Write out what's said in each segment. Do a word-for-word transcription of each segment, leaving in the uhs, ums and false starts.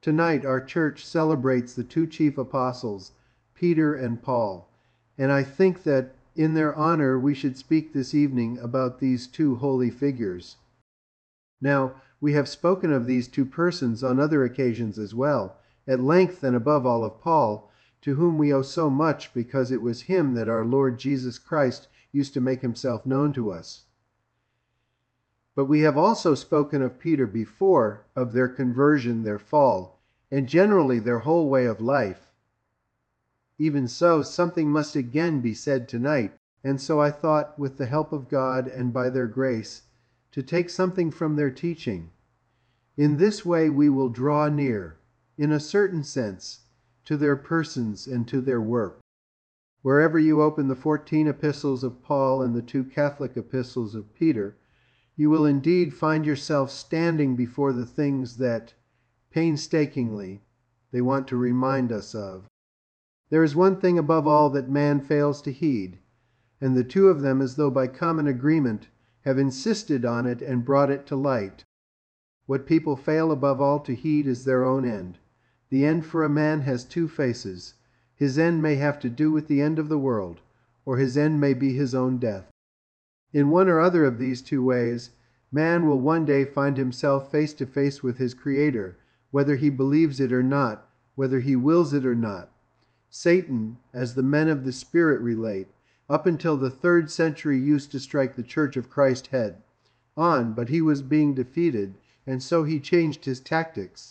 Tonight, our church celebrates the two chief apostles, Peter and Paul, and I think that in their honor we should speak this evening about these two holy figures. Now, we have spoken of these two persons on other occasions as well, at length and above all of Paul, to whom we owe so much because it was him that our Lord Jesus Christ used to make himself known to us. But we have also spoken of Peter before, of their conversion, their fall, and generally their whole way of life. Even so, something must again be said tonight, and so I thought, with the help of God and by their grace, to take something from their teaching. In this way we will draw near, in a certain sense, to their persons and to their work. Wherever you open the fourteen epistles of Paul and the two Catholic epistles of Peter, you will indeed find yourself standing before the things that, painstakingly, they want to remind us of. There is one thing above all that man fails to heed, and the two of them, as though by common agreement, have insisted on it and brought it to light. What people fail above all to heed is their own end. The end for a man has two faces. His end may have to do with the end of the world, or his end may be his own death. In one or other of these two ways, man will one day find himself face to face with his Creator, whether he believes it or not, whether he wills it or not. Satan, as the men of the Spirit relate, up until the third century used to strike the Church of Christ head on, but he was being defeated, and so he changed his tactics.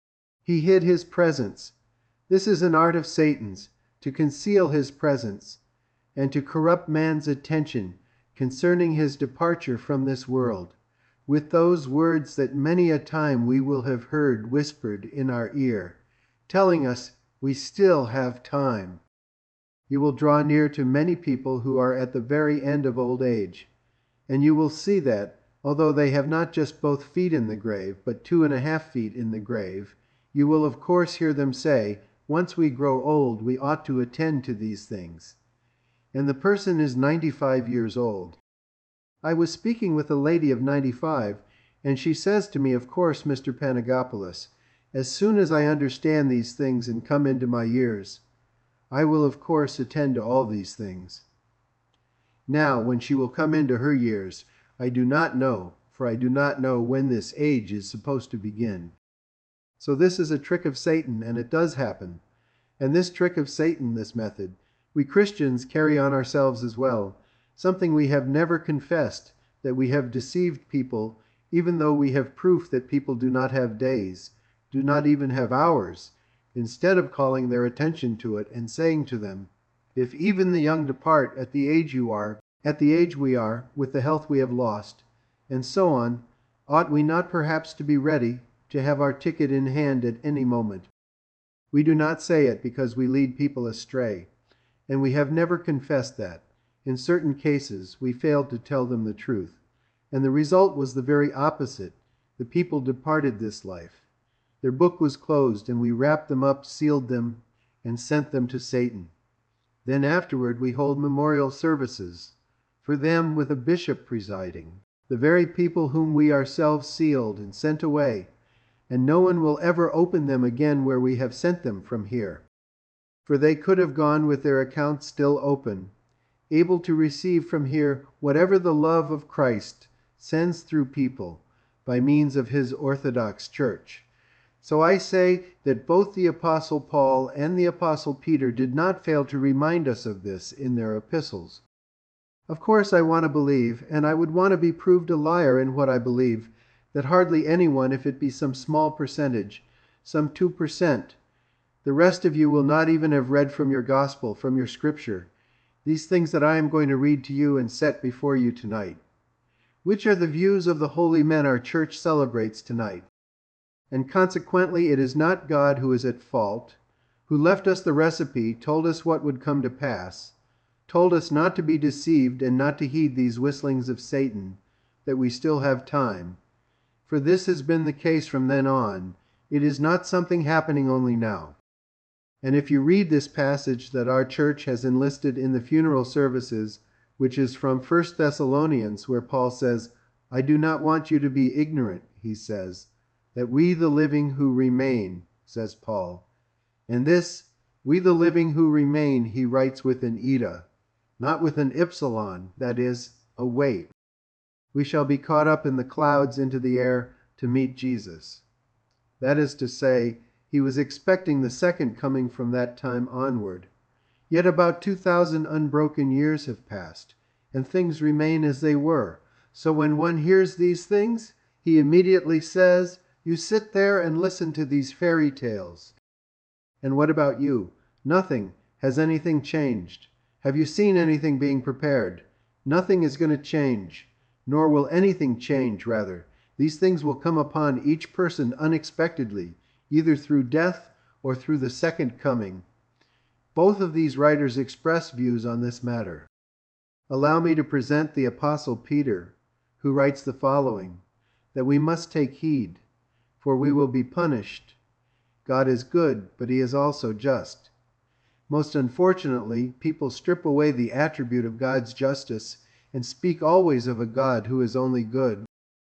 He hid his presence. This is an art of Satan's, to conceal his presence, and to corrupt man's attention concerning his departure from this world, with those words that many a time we will have heard whispered in our ear, telling us we still have time. You will draw near to many people who are at the very end of old age, and you will see that, although they have not just both feet in the grave, but two and a half feet in the grave, you will of course hear them say, once we grow old, we ought to attend to these things. And the person is ninety-five years old. I was speaking with a lady of ninety-five, and she says to me, of course, Mister Panagopoulos, as soon as I understand these things and come into my years, I will of course attend to all these things. Now, when she will come into her years, I do not know, for I do not know when this age is supposed to begin. So this is a trick of Satan, and it does happen. And this trick of Satan, this method, we Christians carry on ourselves as well, something we have never confessed, that we have deceived people, even though we have proof that people do not have days, do not even have hours, instead of calling their attention to it and saying to them, if even the young depart at the age you are, at the age we are, with the health we have lost, and so on, ought we not perhaps to be ready to have our ticket in hand at any moment? We do not say it because we lead people astray, and we have never confessed that. In certain cases, we failed to tell them the truth, and the result was the very opposite. The people departed this life. Their book was closed, and we wrapped them up, sealed them, and sent them to Satan. Then afterward we hold memorial services for them with a bishop presiding, the very people whom we ourselves sealed and sent away, and no one will ever open them again where we have sent them from here. For they could have gone with their accounts still open, able to receive from here whatever the love of Christ sends through people by means of his Orthodox Church. So I say that both the Apostle Paul and the Apostle Peter did not fail to remind us of this in their epistles. Of course I want to believe, and I would want to be proved a liar in what I believe, that hardly anyone, if it be some small percentage, some two percent, the rest of you will not even have read from your gospel, from your scripture, these things that I am going to read to you and set before you tonight. Which are the views of the holy men our church celebrates tonight. And consequently it is not God who is at fault, who left us the recipe, told us what would come to pass, told us not to be deceived and not to heed these whistlings of Satan, that we still have time. For this has been the case from then on. It is not something happening only now. And if you read this passage that our church has enlisted in the funeral services, which is from First Thessalonians, where Paul says, I do not want you to be ignorant, he says, that we the living who remain, says Paul. And this, we the living who remain, he writes with an eta, not with an ipsilon, that is, a weight. We shall be caught up in the clouds into the air to meet Jesus. That is to say, he was expecting the second coming from that time onward. Yet about two thousand unbroken years have passed, and things remain as they were. So when one hears these things, he immediately says, "You sit there and listen to these fairy tales." And what about you? Nothing. Has anything changed? Have you seen anything being prepared? Nothing is going to change, nor will anything change, rather. These things will come upon each person unexpectedly, either through death or through the second coming. Both of these writers express views on this matter. Allow me to present the Apostle Peter, who writes the following, that we must take heed, for we will be punished. God is good, but he is also just. Most unfortunately, people strip away the attribute of God's justice and speak always of a God who is only good.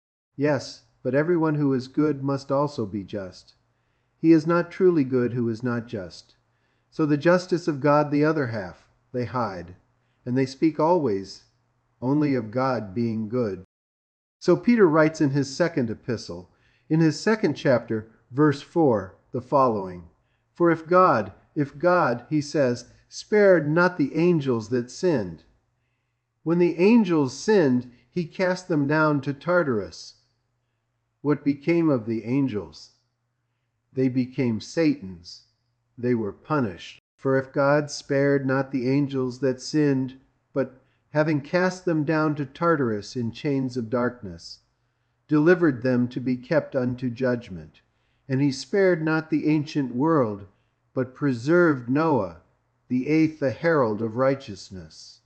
Yes, but everyone who is good must also be just. He is not truly good who is not just. So the justice of God, the other half, they hide, and they speak always only of God being good. So Peter writes in his second epistle, in his second chapter, verse four, the following, "For if God, if God, he says, spared not the angels that sinned. When the angels sinned, he cast them down to Tartarus." What became of the angels? They became Satan's. They were punished. For if God spared not the angels that sinned, but having cast them down to Tartarus in chains of darkness, delivered them to be kept unto judgment, and he spared not the ancient world, but preserved Noah, the eighth, the herald of righteousness.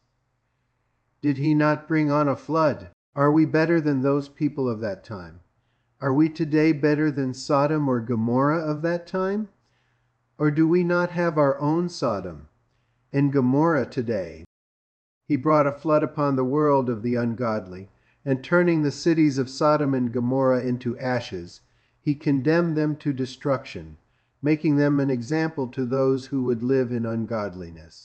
Did he not bring on a flood? Are we better than those people of that time? Are we today better than Sodom or Gomorrah of that time? Or do we not have our own Sodom and Gomorrah today? He brought a flood upon the world of the ungodly, and turning the cities of Sodom and Gomorrah into ashes, he condemned them to destruction, making them an example to those who would live in ungodliness.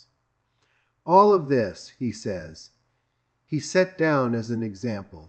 All of this, he says, he set down as an example,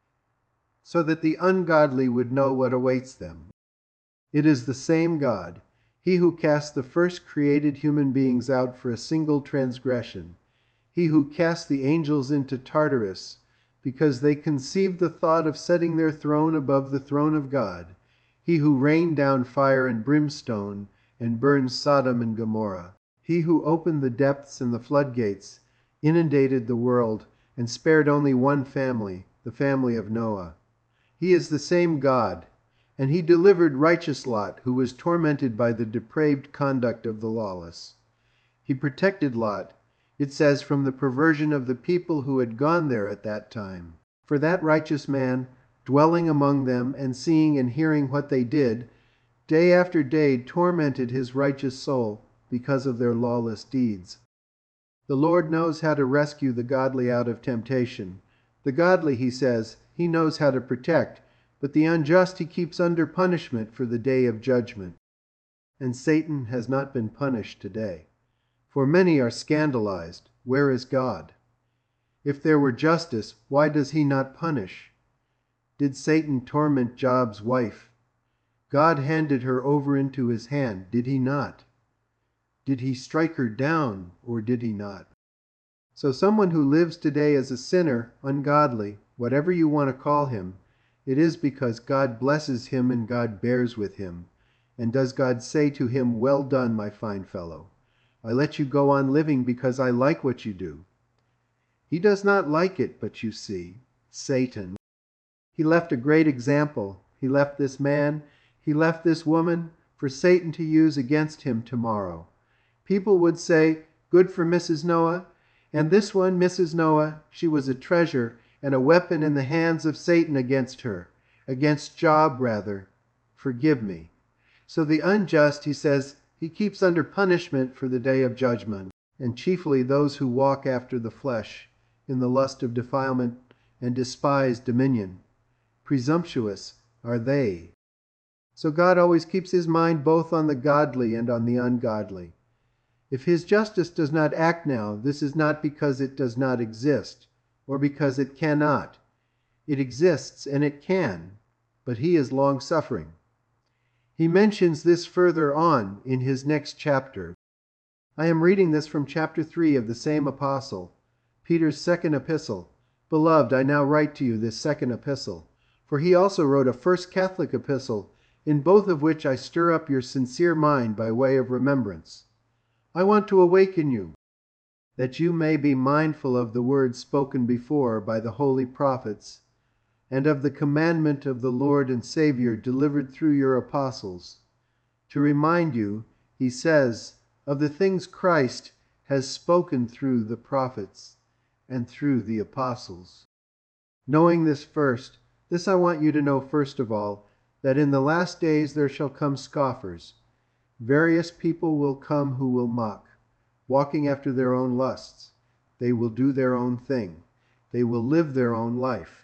so that the ungodly would know what awaits them. It is the same God, he who cast the first created human beings out for a single transgression, he who cast the angels into Tartarus, because they conceived the thought of setting their throne above the throne of God, he who rained down fire and brimstone and burned Sodom and Gomorrah, he who opened the depths and the floodgates, inundated the world, and spared only one family, the family of Noah. He is the same God, and he delivered righteous Lot, who was tormented by the depraved conduct of the lawless. He protected Lot, it says, from the perversion of the people who had gone there at that time. For that righteous man, dwelling among them and seeing and hearing what they did, day after day tormented his righteous soul because of their lawless deeds. The Lord knows how to rescue the godly out of temptation. The godly, he says, he knows how to protect, but the unjust he keeps under punishment for the day of judgment. And Satan has not been punished today. For many are scandalized. Where is God? If there were justice, why does he not punish? Did Satan torment Job's wife? God handed her over into his hand, did he not? Did he strike her down, or did he not? So someone who lives today as a sinner, ungodly, whatever you want to call him, it is because God blesses him and God bears with him. And does God say to him, "Well done, my fine fellow. I let you go on living because I like what you do"? He does not like it, but you see, Satan. He left a great example. He left this man, he left this woman, for Satan to use against him tomorrow. People would say, "Good for Missus Noah." And this one, Missus Noah, she was a treasure and a weapon in the hands of Satan against her, against Job rather. Forgive me. So the unjust, he says, he keeps under punishment for the day of judgment, and chiefly those who walk after the flesh, in the lust of defilement and despise dominion. Presumptuous are they. So God always keeps his mind both on the godly and on the ungodly. If his justice does not act now, this is not because it does not exist, or because it cannot. It exists and it can, but he is long-suffering. He mentions this further on in his next chapter. I am reading this from chapter three of the same apostle, Peter's second epistle. Beloved, I now write to you this second epistle, for he also wrote a first Catholic epistle, in both of which I stir up your sincere mind by way of remembrance. I want to awaken you, that you may be mindful of the words spoken before by the holy prophets, and of the commandment of the Lord and Savior delivered through your apostles. To remind you, he says, of the things Christ has spoken through the prophets and through the apostles. Knowing this first, this I want you to know first of all, that in the last days there shall come scoffers. Various people will come who will mock, walking after their own lusts. They will do their own thing. They will live their own life.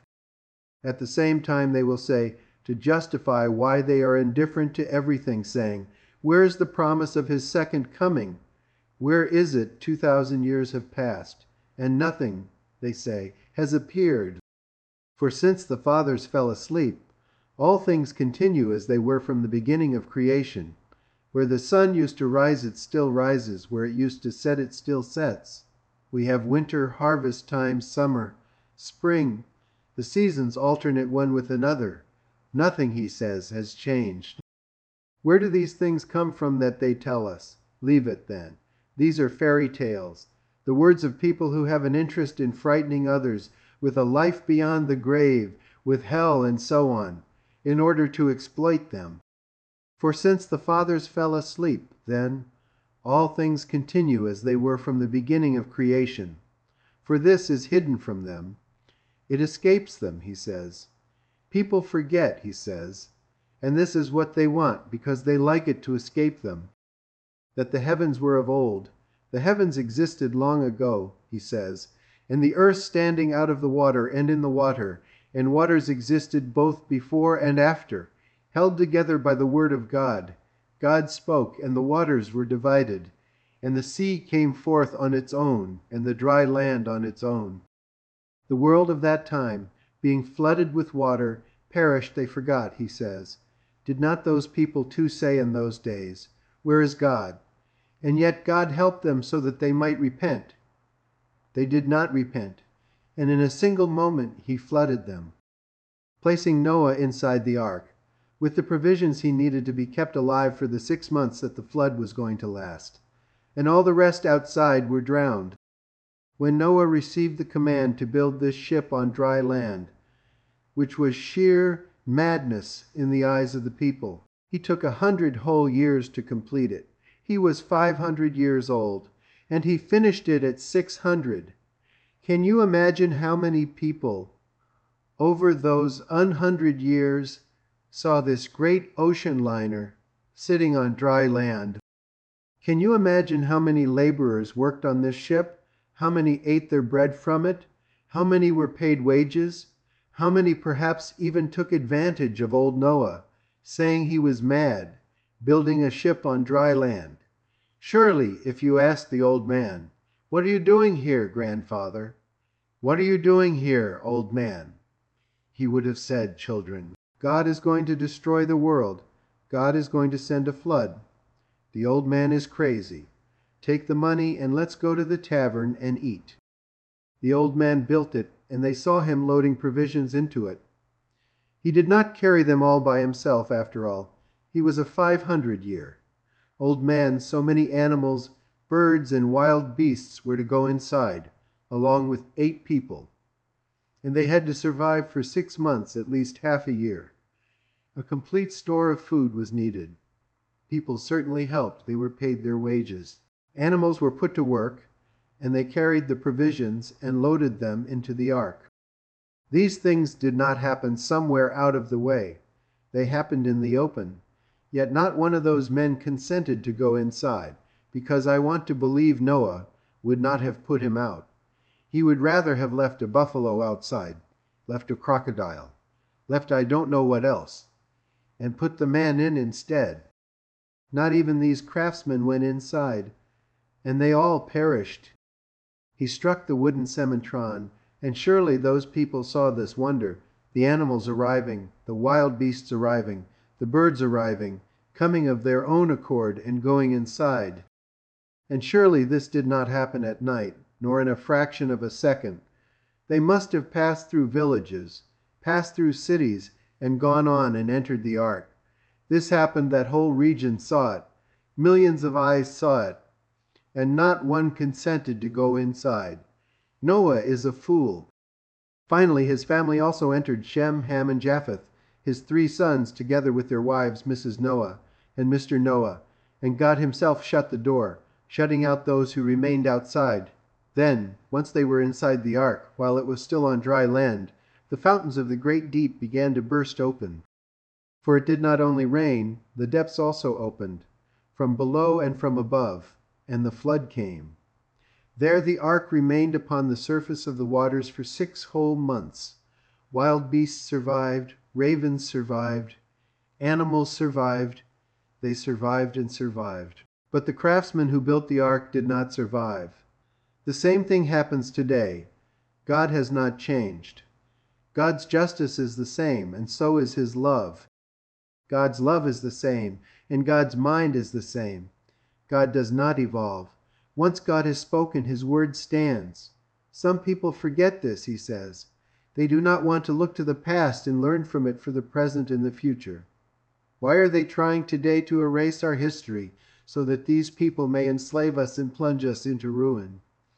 At the same time they will say, to justify why they are indifferent to everything, saying, where is the promise of his second coming? Where is it two thousand years have passed, and nothing, they say, has appeared? For since the fathers fell asleep, all things continue as they were from the beginning of creation. Where the sun used to rise, it still rises. Where it used to set, it still sets. We have winter, harvest time, summer, spring. The seasons alternate one with another. Nothing, he says, has changed. Where do these things come from that they tell us? Leave it then. These are fairy tales, the words of people who have an interest in frightening others with a life beyond the grave, with hell and so on, in order to exploit them. For since the fathers fell asleep, then all things continue as they were from the beginning of creation. For this is hidden from them. It escapes them, he says. People forget, he says, and this is what they want, because they like it to escape them, that the heavens were of old. The heavens existed long ago, he says, and the earth standing out of the water and in the water, and waters existed both before and after, held together by the word of God. God spoke, and the waters were divided, and the sea came forth on its own, and the dry land on its own. The world of that time, being flooded with water, perished, they forgot, he says. Did not those people too say in those days, where is God? And yet God helped them so that they might repent. They did not repent, and in a single moment he flooded them, placing Noah inside the ark, with the provisions he needed to be kept alive for the six months that the flood was going to last. And all the rest outside were drowned. When Noah received the command to build this ship on dry land, which was sheer madness in the eyes of the people, he took a hundred whole years to complete it. He was five hundred years old, and he finished it at six hundred. Can you imagine how many people over those unhundred years saw this great ocean liner sitting on dry land? Can you imagine how many laborers worked on this ship? How many ate their bread from it? How many were paid wages? How many perhaps even took advantage of old Noah, saying he was mad, building a ship on dry land? Surely, if you asked the old man, "What are you doing here, grandfather? What are you doing here, old man?" he would have said, "Children, God is going to destroy the world. God is going to send a flood. The old man is crazy. Take the money and let's go to the tavern and eat." The old man built it, and they saw him loading provisions into it. He did not carry them all by himself, after all. He was a five hundred year old man. So many animals, birds, and wild beasts were to go inside, along with eight people. And they had to survive for six months, at least half a year. A complete store of food was needed. People certainly helped. They were paid their wages. Animals were put to work, and they carried the provisions and loaded them into the ark. These things did not happen somewhere out of the way. They happened in the open. Yet not one of those men consented to go inside, because I want to believe Noah would not have put him out. He would rather have left a buffalo outside, left a crocodile, left I don't know what else. and put the man in instead. Not even these craftsmen went inside, and they all perished. He struck the wooden semitron, and surely those people saw this wonder, the animals arriving, the wild beasts arriving, the birds arriving, coming of their own accord and going inside. And surely this did not happen at night, nor in a fraction of a second. They must have passed through villages, passed through cities, and gone on and entered the ark. This happened, that whole region saw it. Millions of eyes saw it, and not one consented to go inside. Noah is a fool. Finally, his family also entered, Shem, Ham, and Japheth, his three sons, together with their wives, Missus Noah and Mister Noah, and God himself shut the door, shutting out those who remained outside. Then, once they were inside the ark, while it was still on dry land, the fountains of the great deep began to burst open. For it did not only rain, the depths also opened, from below and from above, and the flood came. There the ark remained upon the surface of the waters for six whole months. Wild beasts survived, ravens survived, animals survived. They survived and survived. But the craftsmen who built the ark did not survive. The same thing happens today. God has not changed. God's justice is the same, and so is his love. God's love is the same, and God's mind is the same. God does not evolve. Once God has spoken, his word stands. Some people forget this, he says. They do not want to look to the past and learn from it for the present and the future. Why are they trying today to erase our history so that these people may enslave us and plunge us into ruin?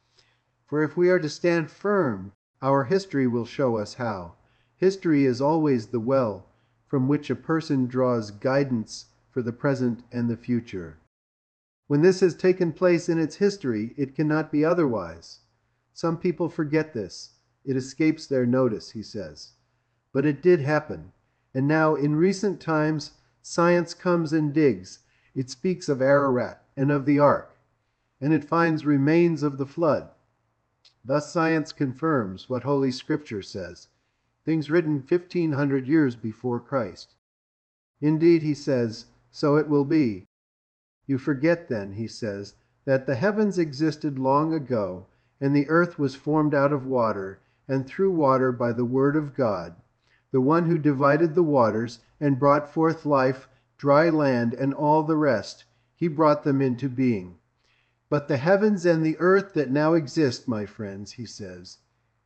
For if we are to stand firm, our history will show us how. History is always the well from which a person draws guidance for the present and the future. When this has taken place in its history, it cannot be otherwise. Some people forget this. It escapes their notice, he says. But it did happen. And now, in recent times, science comes and digs. It speaks of Ararat and of the ark, and it finds remains of the flood. Thus science confirms what Holy Scripture says, things written fifteen hundred years before Christ. Indeed, he says, so it will be. You forget then, he says, that the heavens existed long ago, and the earth was formed out of water, and through water by the word of God, the one who divided the waters and brought forth life, dry land, and all the rest. He brought them into being. But the heavens and the earth that now exist, my friends, he says,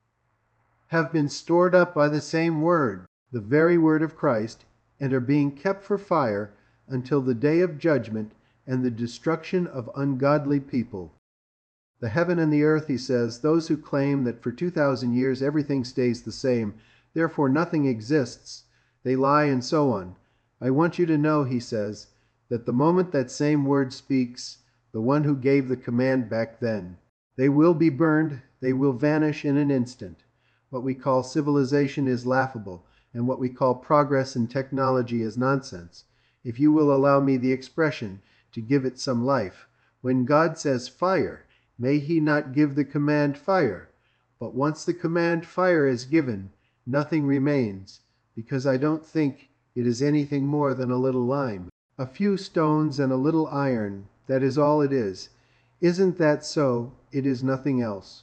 have been stored up by the same word, the very word of Christ, and are being kept for fire until the day of judgment and the destruction of ungodly people. The heaven and the earth, he says, those who claim that for two thousand years everything stays the same, therefore nothing exists, they lie and so on. I want you to know, he says, that the moment that same word speaks, the one who gave the command back then, they will be burned, they will vanish in an instant. What we call civilization is laughable, and what we call progress in technology is nonsense. If you will allow me the expression, to give it some life. When God says fire, may he not give the command fire? But once the command fire is given, nothing remains, because I don't think it is anything more than a little lime. A few stones and a little iron, that is all it is. Isn't that so? It is nothing else.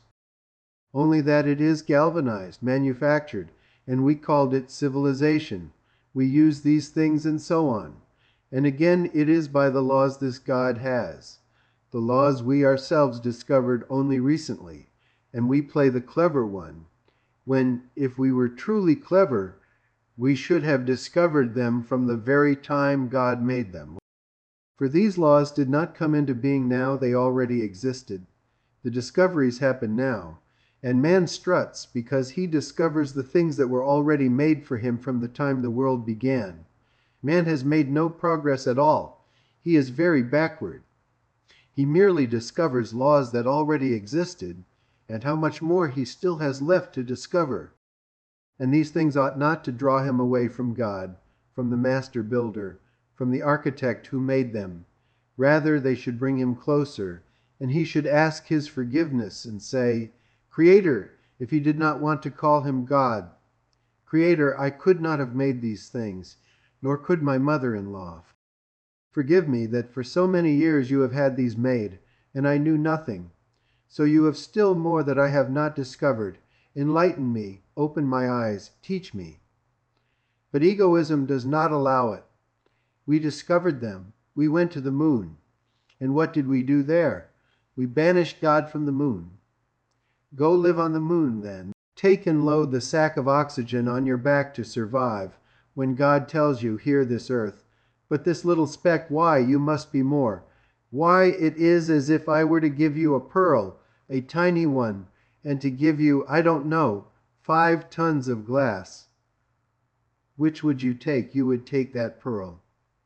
Only that it is galvanized, manufactured, and we called it civilization. We use these things and so on. And again, it is by the laws this God has. The laws we ourselves discovered only recently, and we play the clever one, when, if we were truly clever, we should have discovered them from the very time God made them. For these laws did not come into being now, they already existed. The discoveries happen now, and man struts because he discovers the things that were already made for him from the time the world began. Man has made no progress at all. He is very backward. He merely discovers laws that already existed, and how much more he still has left to discover. And these things ought not to draw him away from God, from the master builder, from the architect who made them. Rather, they should bring him closer, and he should ask his forgiveness and say, Creator, if he did not want to call him God. Creator, I could not have made these things. nor could my mother-in-law. Forgive me that for so many years you have had these made, and I knew nothing. So you have still more that I have not discovered. Enlighten me, open my eyes, teach me. But egoism does not allow it. We discovered them. We went to the moon. And what did we do there? We banished God from the moon. Go live on the moon, then. Take and load the sack of oxygen on your back to survive, when God tells you, here this earth. But this little speck, why, you must be more. Why, it is as if I were to give you a pearl, a tiny one, and to give you, I don't know, five tons of glass. Which would you take? You would take that pearl.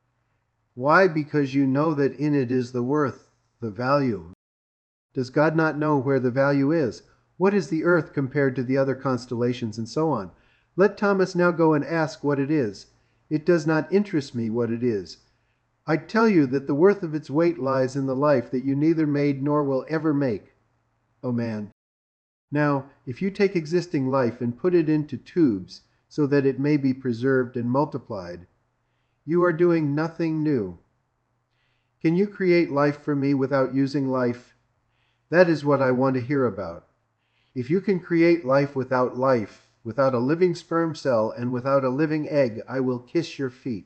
Why? Because you know that in it is the worth, the value. Does God not know where the value is? What is the earth compared to the other constellations, and so on? Let Thomas now go and ask what it is. It does not interest me what it is. I tell you that the worth of its weight lies in the life that you neither made nor will ever make. O man. Now, if you take existing life and put it into tubes so that it may be preserved and multiplied, you are doing nothing new. Can you create life for me without using life? That is what I want to hear about. If you can create life without life, without a living sperm cell and without a living egg, I will kiss your feet.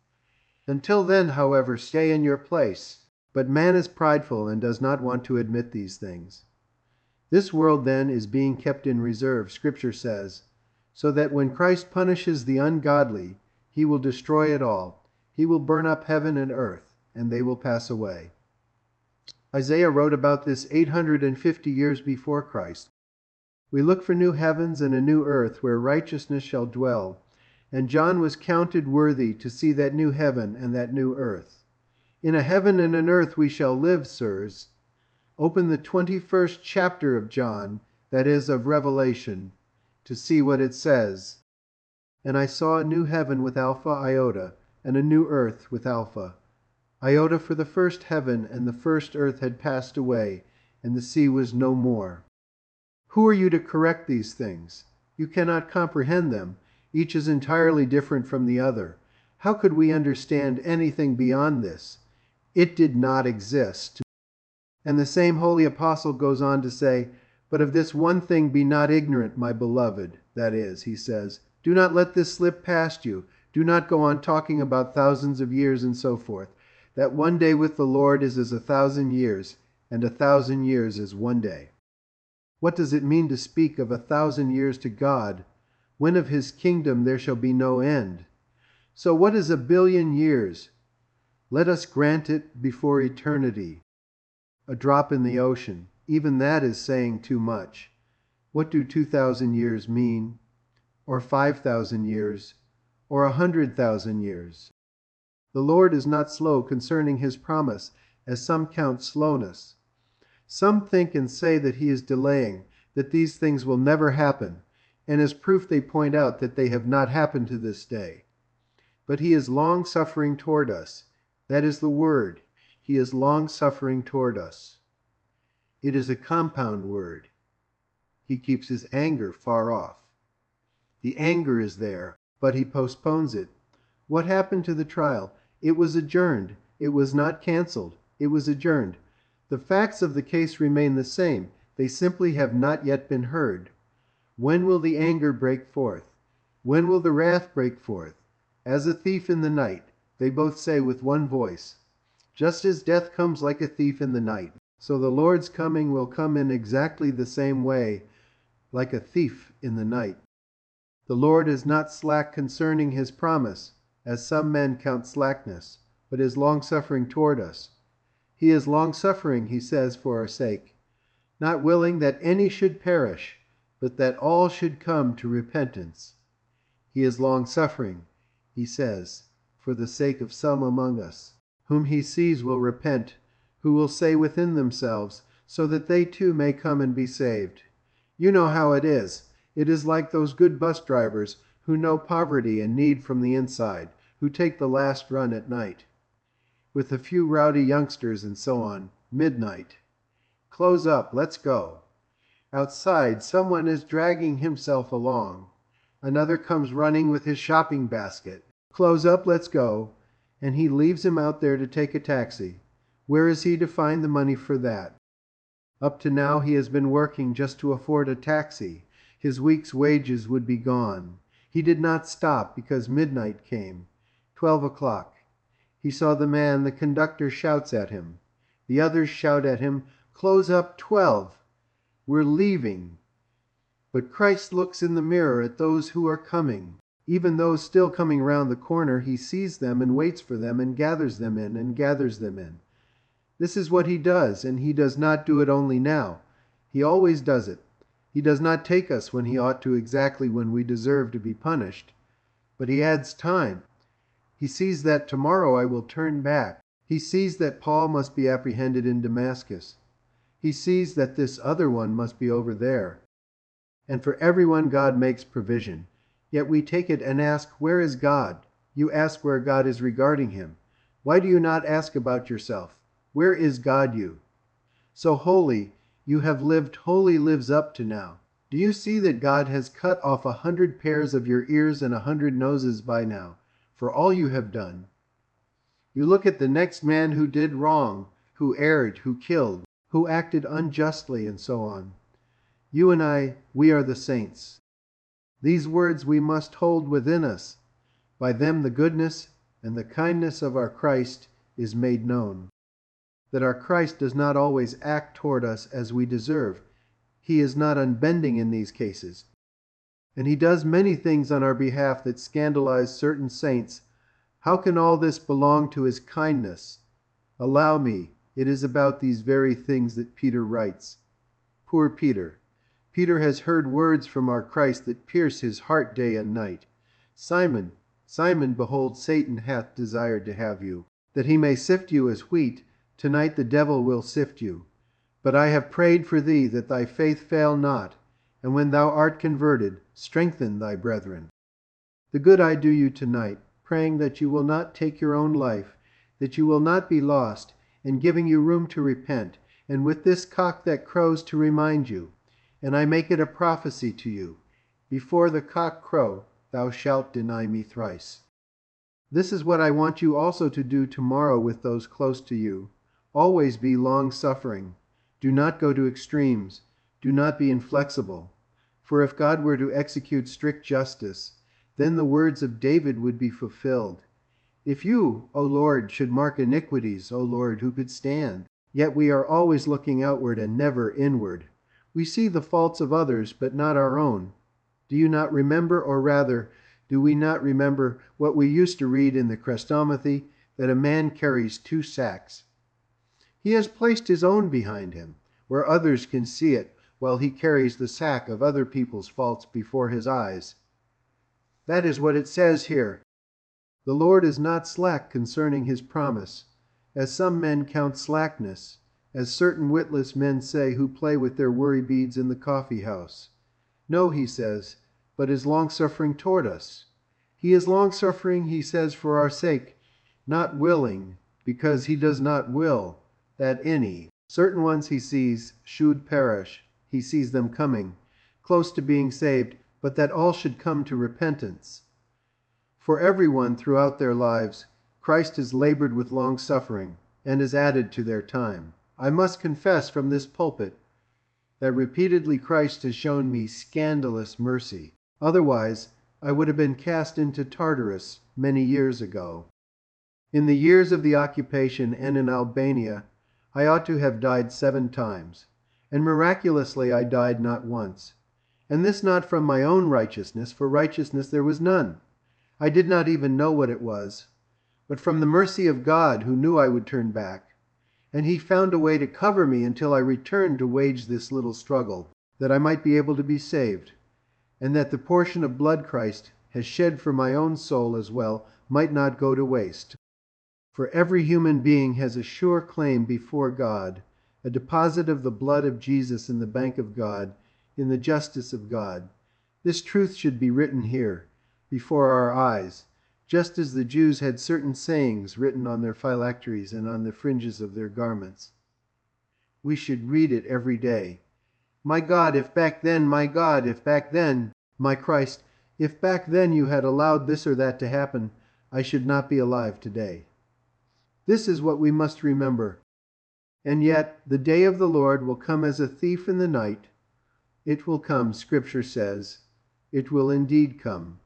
Until then, however, stay in your place. But man is prideful and does not want to admit these things. This world, then, is being kept in reserve, Scripture says, so that when Christ punishes the ungodly, he will destroy it all. He will burn up heaven and earth, and they will pass away. Isaiah wrote about this eight hundred fifty years before Christ. We look for new heavens and a new earth where righteousness shall dwell, and John was counted worthy to see that new heaven and that new earth. In a heaven and an earth we shall live, sirs. Open the twenty-first chapter of John, that is, of Revelation, to see what it says. And I saw a new heaven with Alpha Iota, and a new earth with Alpha. Iota, for the first heaven and the first earth had passed away, and the sea was no more. Who are you to correct these things? You cannot comprehend them. Each is entirely different from the other. How could we understand anything beyond this? It did not exist. And the same holy apostle goes on to say, but of this one thing be not ignorant, my beloved. That is, he says, do not let this slip past you. Do not go on talking about thousands of years and so forth. That one day with the Lord is as a thousand years, and a thousand years as one day. What does it mean to speak of a thousand years to God, when of his kingdom there shall be no end? So what is a billion years? Let us grant it before eternity. A drop in the ocean, even that is saying too much. What do two thousand years mean? Or five thousand years? Or a hundred thousand years? The Lord is not slow concerning his promise, as some count slowness. Some think and say that he is delaying, that these things will never happen, and as proof they point out that they have not happened to this day. But he is long-suffering toward us. That is the word. He is long-suffering toward us. It is a compound word. He keeps his anger far off. The anger is there, but he postpones it. What happened to the trial? It was adjourned. It was not canceled. It was adjourned. The facts of the case remain the same. They simply have not yet been heard. When will the anger break forth? When will the wrath break forth? As a thief in the night, they both say with one voice. Just as death comes like a thief in the night, so the Lord's coming will come in exactly the same way, like a thief in the night. The Lord is not slack concerning his promise, as some men count slackness, but is long-suffering toward us. He is long-suffering, he says, for our sake, not willing that any should perish, but that all should come to repentance. He is long-suffering, he says, for the sake of some among us, whom he sees will repent, who will say within themselves, so that they too may come and be saved. You know how it is. It is like those good bus drivers who know poverty and need from the inside, who take the last run at night. With a few rowdy youngsters and so on, midnight. Close up, let's go. Outside, someone is dragging himself along. Another comes running with his shopping basket. Close up, let's go. And he leaves him out there to take a taxi. Where is he to find the money for that? Up to now he has been working just to afford a taxi. His week's wages would be gone. He did not stop because midnight came. Twelve o'clock. He saw the man. The conductor shouts at him. The others shout at him, "Close up, twelve. We're leaving." But Christ looks in the mirror at those who are coming. Even those still coming round the corner, he sees them and waits for them and gathers them in and gathers them in. This is what he does, and he does not do it only now. He always does it. He does not take us when he ought to exactly when we deserve to be punished. But he adds time. He sees that tomorrow I will turn back. He sees that Paul must be apprehended in Damascus. He sees that this other one must be over there. And for everyone God makes provision. Yet we take it and ask, where is God? You ask where God is regarding him. Why do you not ask about yourself? Where is God you? So holy, you have lived holy lives up to now. Do you see that God has cut off a hundred pairs of your ears and a hundred noses by now, for all you have done? You look at the next man who did wrong, who erred, who killed, who acted unjustly, and so on. You and I, we are the saints. These words we must hold within us. By them the goodness and the kindness of our Christ is made known. That our Christ does not always act toward us as we deserve. He is not unbending in these cases. And he does many things on our behalf that scandalize certain saints. How can all this belong to his kindness? Allow me, it is about these very things that Peter writes. Poor Peter. Peter has heard words from our Christ that pierce his heart day and night. Simon, Simon, behold, Satan hath desired to have you, that he may sift you as wheat. Tonight the devil will sift you. But I have prayed for thee, that thy faith fail not, and when thou art converted, strengthen thy brethren. The good I do you tonight, praying that you will not take your own life, that you will not be lost, and giving you room to repent, and with this cock that crows to remind you. And I make it a prophecy to you, before the cock crow, thou shalt deny me thrice. This is what I want you also to do tomorrow with those close to you. Always be long-suffering. Do not go to extremes. Do not be inflexible. For if God were to execute strict justice, then the words of David would be fulfilled. If you, O Lord, should mark iniquities, O Lord, who could stand? Yet we are always looking outward and never inward. We see the faults of others, but not our own. Do you not remember, or rather, do we not remember what we used to read in the Chrestomathy, that a man carries two sacks? He has placed his own behind him, where others can see it, while he carries the sack of other people's faults before his eyes. That is what it says here. The Lord is not slack concerning his promise, as some men count slackness, as certain witless men say who play with their worry beads in the coffee house. No, he says, but is long-suffering toward us. He is long-suffering, he says, for our sake, not willing, because he does not will, that any, certain ones he sees, should perish. He sees them coming, close to being saved, but that all should come to repentance. For everyone throughout their lives, Christ has labored with long-suffering, and has added to their time. I must confess from this pulpit that repeatedly Christ has shown me scandalous mercy. Otherwise, I would have been cast into Tartarus many years ago. In the years of the occupation and in Albania, I ought to have died seven times, and miraculously I died not once. And this not from my own righteousness, for righteousness there was none. I did not even know what it was, but from the mercy of God, who knew I would turn back. And he found a way to cover me until I returned to wage this little struggle, that I might be able to be saved, and that the portion of blood Christ has shed for my own soul as well might not go to waste. For every human being has a sure claim before God, a deposit of the blood of Jesus in the bank of God, in the justice of God. This truth should be written here, before our eyes, just as the Jews had certain sayings written on their phylacteries and on the fringes of their garments. We should read it every day. My God, if back then, my God, if back then, my Christ, if back then you had allowed this or that to happen, I should not be alive today. This is what we must remember. And yet, the day of the Lord will come as a thief in the night. It will come, Scripture says. It will indeed come.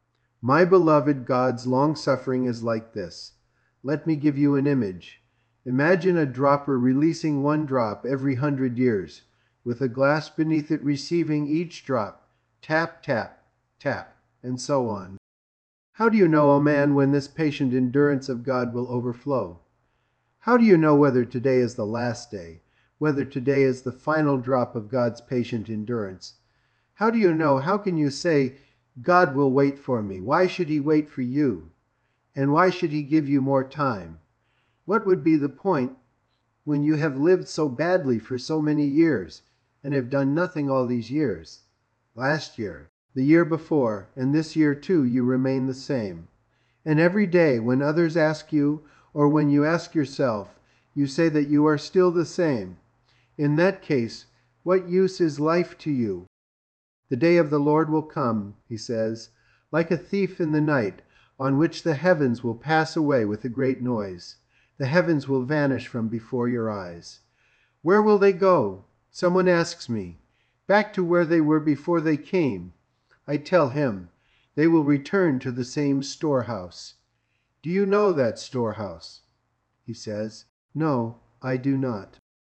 My beloved, God's long-suffering is like this. Let me give you an image. Imagine a dropper releasing one drop every hundred years, with a glass beneath it receiving each drop. Tap, tap, tap, and so on. How do you know, O man, when this patient endurance of God will overflow? How do you know whether today is the last day, whether today is the final drop of God's patient endurance? How do you know? How can you say, God will wait for me? Why should he wait for you? And why should he give you more time? What would be the point when you have lived so badly for so many years and have done nothing all these years? Last year, the year before, and this year too, you remain the same. And every day when others ask you, or when you ask yourself, you say that you are still the same. In that case, what use is life to you? The day of the Lord will come, he says, like a thief in the night, on which the heavens will pass away with a great noise. The heavens will vanish from before your eyes. Where will they go? Someone asks me. Back to where they were before they came. I tell him, they will return to the same storehouse. Do you know that storehouse? He says, no, I do not.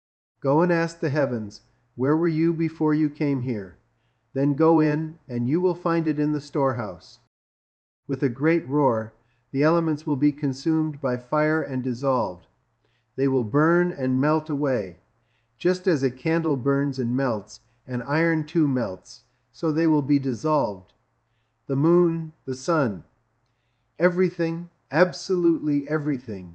Go and ask the heavens, where were you before you came here? Then go in, and you will find it in the storehouse. With a great roar, the elements will be consumed by fire and dissolved. They will burn and melt away. Just as a candle burns and melts, and iron too melts, so they will be dissolved. The moon, the sun, everything, absolutely everything,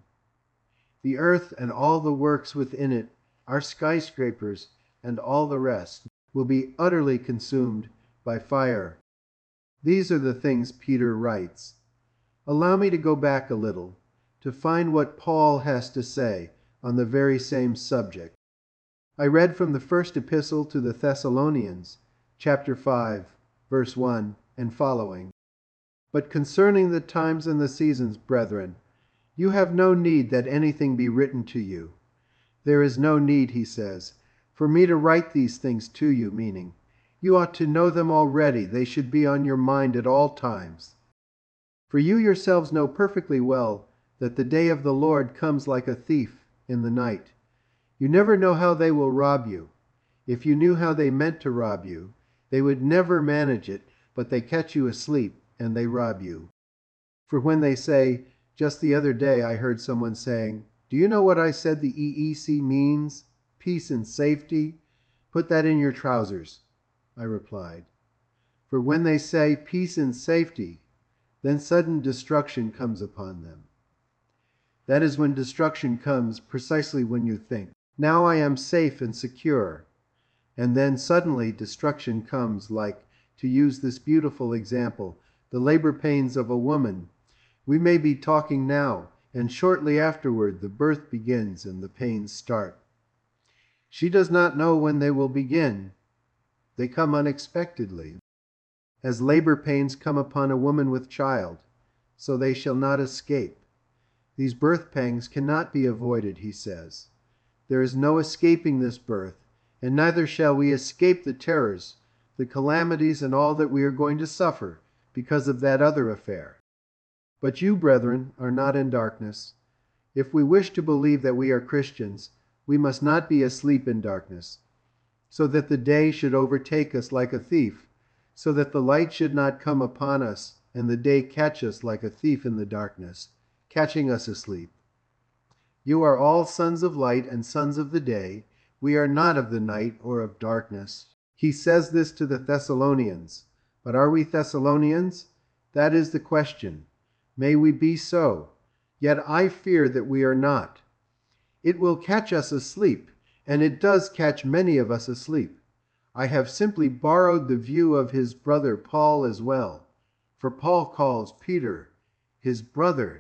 the earth and all the works within it, our skyscrapers and all the rest, will be utterly consumed by fire. These are the things Peter writes. Allow me to go back a little, to find what Paul has to say on the very same subject. I read from the first epistle to the Thessalonians, chapter five, verse one, and following. But concerning the times and the seasons, brethren, you have no need that anything be written to you. There is no need, he says, for me to write these things to you, meaning, you ought to know them already. They should be on your mind at all times. For you yourselves know perfectly well that the day of the Lord comes like a thief in the night. You never know how they will rob you. If you knew how they meant to rob you, they would never manage it, but they catch you asleep and they rob you. For when they say, just the other day I heard someone saying, do you know what I said the E E C means? Peace and safety? Put that in your trousers, I replied. For when they say peace and safety, then sudden destruction comes upon them. That is when destruction comes precisely when you think, now I am safe and secure. And then suddenly destruction comes, like, to use this beautiful example, the labor pains of a woman. We may be talking now, and shortly afterward the birth begins and the pains start. She does not know when they will begin. They come unexpectedly. As labor pains come upon a woman with child, so they shall not escape. These birth pangs cannot be avoided, he says. There is no escaping this birth, and neither shall we escape the terrors, the calamities, and all that we are going to suffer because of that other affair. But you, brethren, are not in darkness. If we wish to believe that we are Christians, we must not be asleep in darkness, so that the day should overtake us like a thief, so that the light should not come upon us, and the day catch us like a thief in the darkness, catching us asleep. You are all sons of light and sons of the day. We are not of the night or of darkness. He says this to the Thessalonians. But are we Thessalonians? That is the question. May we be so. Yet I fear that we are not. It will catch us asleep, and it does catch many of us asleep. I have simply borrowed the view of his brother Paul as well, for Paul calls Peter his brother,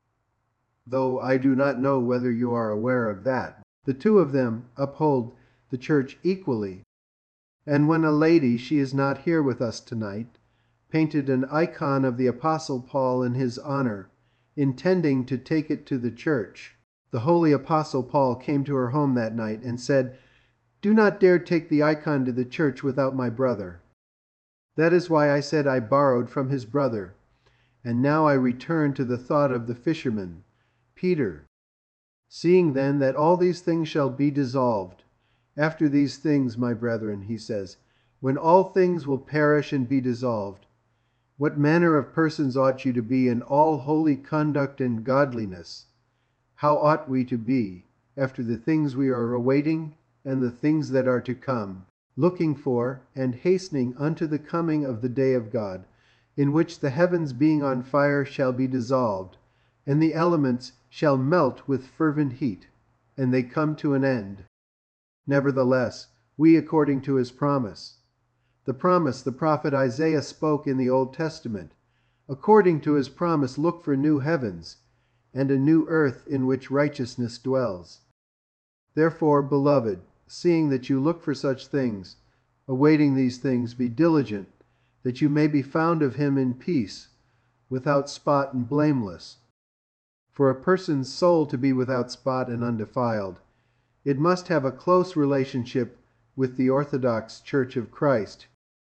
though I do not know whether you are aware of that. The two of them uphold the church equally. And when a lady, she is not here with us tonight, painted an icon of the Apostle Paul in his honor, intending to take it to the church. The holy Apostle Paul came to her home that night and said, "Do not dare take the icon to the church without my brother." That is why I said I borrowed from his brother. And now I return to the thought of the fisherman, Peter. "Seeing then that all these things shall be dissolved, after these things, my brethren," he says, "when all things will perish and be dissolved, what manner of persons ought you to be in all holy conduct and godliness? How ought we to be, after the things we are awaiting and the things that are to come, looking for and hastening unto the coming of the day of God, in which the heavens being on fire shall be dissolved, and the elements shall melt with fervent heat, and they come to an end. Nevertheless, we according to his promise," the promise the prophet Isaiah spoke in the Old Testament, "according to his promise look for new heavens, and a new earth in which righteousness dwells. Therefore, beloved, seeing that you look for such things, awaiting these things, be diligent, that you may be found of him in peace, without spot and blameless." For a person's soul to be without spot and undefiled, it must have a close relationship with the Orthodox Church of Christ.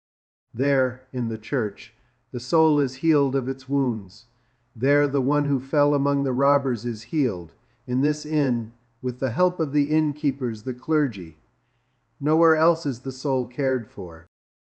There, in the church, the soul is healed of its wounds. There the one who fell among the robbers is healed, in this inn, with the help of the innkeepers, the clergy. Nowhere else is the soul cared for.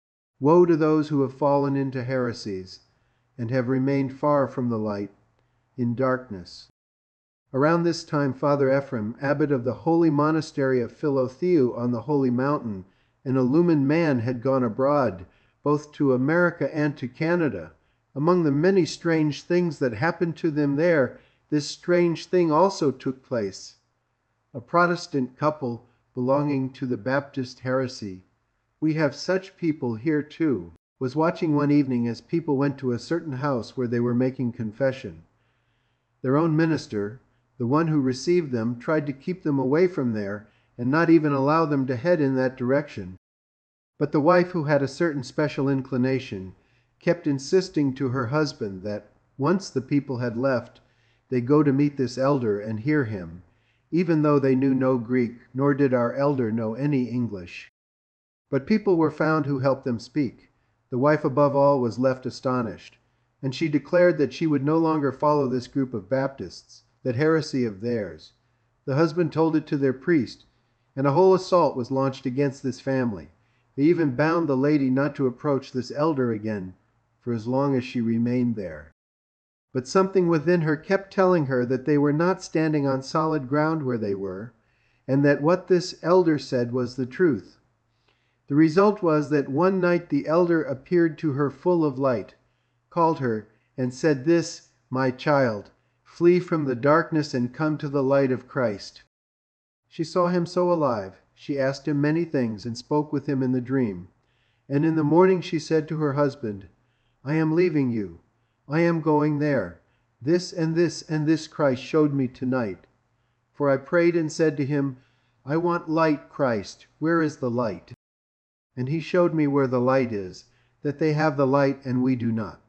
Woe to those who have fallen into heresies, and have remained far from the light, in darkness. Around this time Father Ephrem, abbot of the holy monastery of Philotheu on the Holy Mountain, an illumined man, had gone abroad, both to America and to Canada. Among the many strange things that happened to them there, this strange thing also took place. A Protestant couple belonging to the Baptist heresy, we have such people here too, was watching one evening as people went to a certain house where they were making confession. Their own minister, the one who received them, tried to keep them away from there and not even allow them to head in that direction. But the wife, who had a certain special inclination, kept insisting to her husband that, once the people had left, they go to meet this elder and hear him, even though they knew no Greek, nor did our elder know any English. But people were found who helped them speak. The wife above all was left astonished, and she declared that she would no longer follow this group of Baptists, that heresy of theirs. The husband told it to their priest, and a whole assault was launched against this family. They even bound the lady not to approach this elder again for as long as she remained there. But something within her kept telling her that they were not standing on solid ground where they were, and that what this elder said was the truth. The result was that one night the elder appeared to her full of light, called her, and said, "This, my child, flee from the darkness and come to the light of Christ." She saw him so alive, she asked him many things and spoke with him in the dream. And in the morning she said to her husband, "I am leaving you. I am going there. This and this and this Christ showed me tonight." For I prayed and said to him, "I want light, Christ. Where is the light?" And he showed me where the light is, that they have the light and we do not.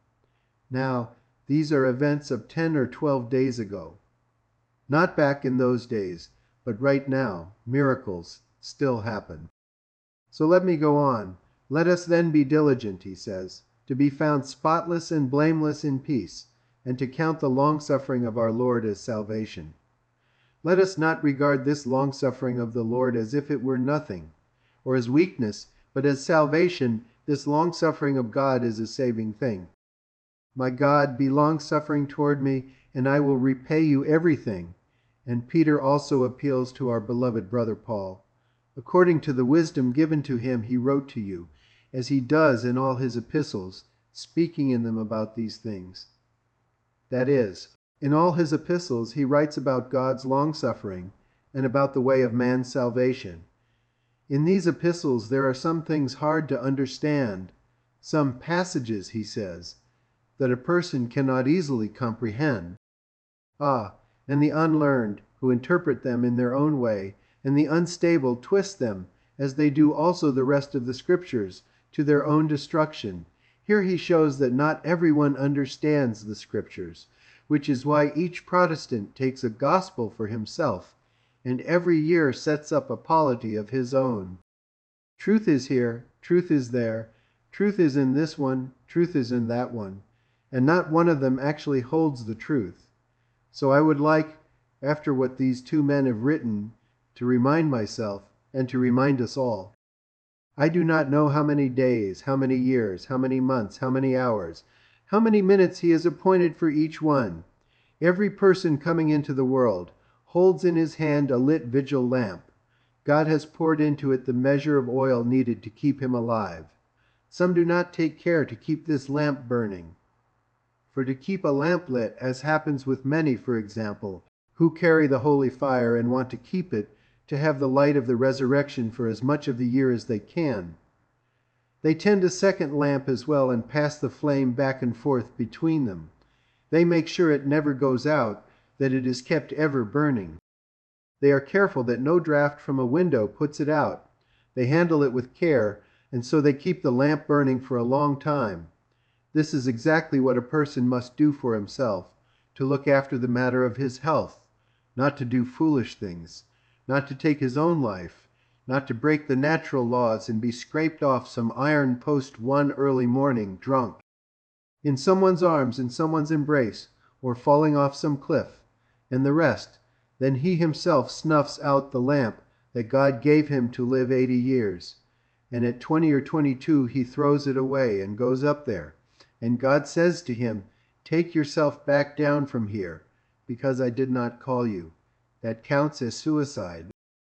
Now, these are events of ten or twelve days ago. Not back in those days, but right now, miracles still happen. So let me go on. "Let us then be diligent," he says, "to be found spotless and blameless in peace, and to count the long-suffering of our Lord as salvation." Let us not regard this long-suffering of the Lord as if it were nothing, or as weakness, but as salvation. This long-suffering of God is a saving thing. "My God, be long-suffering toward me, and I will repay you everything." And Peter also appeals to our beloved brother Paul. According to the wisdom given to him, he wrote to you, as he does in all his epistles, speaking in them about these things. That is, in all his epistles he writes about God's long-suffering and about the way of man's salvation. In these epistles there are some things hard to understand, some passages, he says, that a person cannot easily comprehend. Ah, and the unlearned, who interpret them in their own way, and the unstable twist them, as they do also the rest of the Scriptures, to their own destruction. Here he shows that not everyone understands the Scriptures, which is why each Protestant takes a gospel for himself, and every year sets up a polity of his own. Truth is here, truth is there, truth is in this one, truth is in that one, and not one of them actually holds the truth. So I would like, after what these two men have written, to remind myself and to remind us all. I do not know how many days, how many years, how many months, how many hours, how many minutes he has appointed for each one. Every person coming into the world holds in his hand a lit vigil lamp. God has poured into it the measure of oil needed to keep him alive. Some do not take care to keep this lamp burning. For to keep a lamp lit, as happens with many, for example, who carry the holy fire and want to keep it, to have the light of the resurrection for as much of the year as they can, they tend a second lamp as well and pass the flame back and forth between them. They make sure it never goes out, that it is kept ever burning. They are careful that no draught from a window puts it out. They handle it with care, and so they keep the lamp burning for a long time. This is exactly what a person must do for himself, to look after the matter of his health, not to do foolish things, not to take his own life, not to break the natural laws and be scraped off some iron post one early morning, drunk, in someone's arms, in someone's embrace, or falling off some cliff, and the rest. Then he himself snuffs out the lamp that God gave him to live eighty years, and at twenty or twenty-two he throws it away and goes up there, and God says to him, "Take yourself back down from here, because I did not call you." That counts as suicide.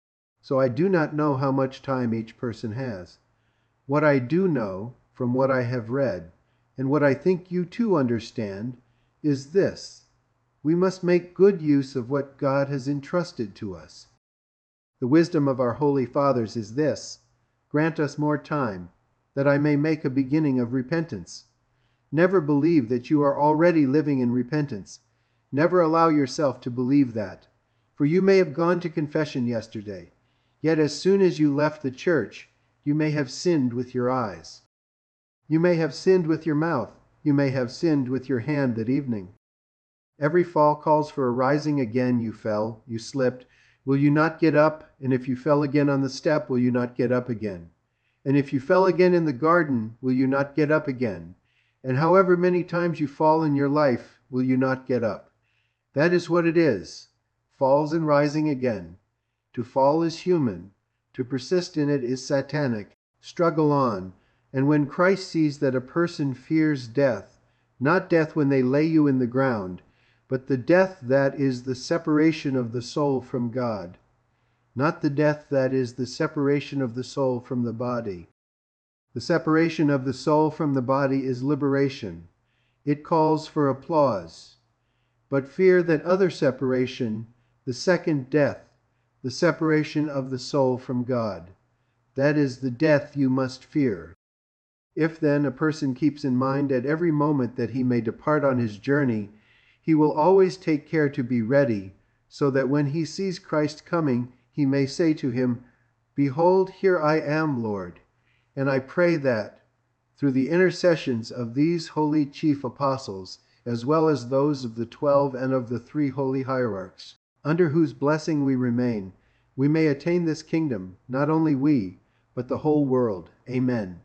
So I do not know how much time each person has. What I do know, from what I have read, and what I think you too understand, is this: we must make good use of what God has entrusted to us. The wisdom of our holy fathers is this: grant us more time, that I may make a beginning of repentance. Never believe that you are already living in repentance. Never allow yourself to believe that. For you may have gone to confession yesterday, yet as soon as you left the church, you may have sinned with your eyes. You may have sinned with your mouth. You may have sinned with your hand that evening. Every fall calls for a rising again. You fell, you slipped. Will you not get up? And if you fell again on the step, will you not get up again? And if you fell again in the garden, will you not get up again? And however many times you fall in your life, will you not get up? That is what it is. Falls and rising again. To fall is human. To persist in it is satanic. Struggle on. And when Christ sees that a person fears death, not death when they lay you in the ground, but the death that is the separation of the soul from God, not the death that is the separation of the soul from the body. The separation of the soul from the body is liberation. It calls for applause. But fear that other separation, the second death, the separation of the soul from God. That is the death you must fear. If then a person keeps in mind at every moment that he may depart on his journey, he will always take care to be ready, so that when he sees Christ coming, he may say to him, "Behold, here I am, Lord." And I pray that, through the intercessions of these holy chief apostles, as well as those of the twelve and of the three holy hierarchs, under whose blessing we remain, we may attain this kingdom, not only we, but the whole world. Amen.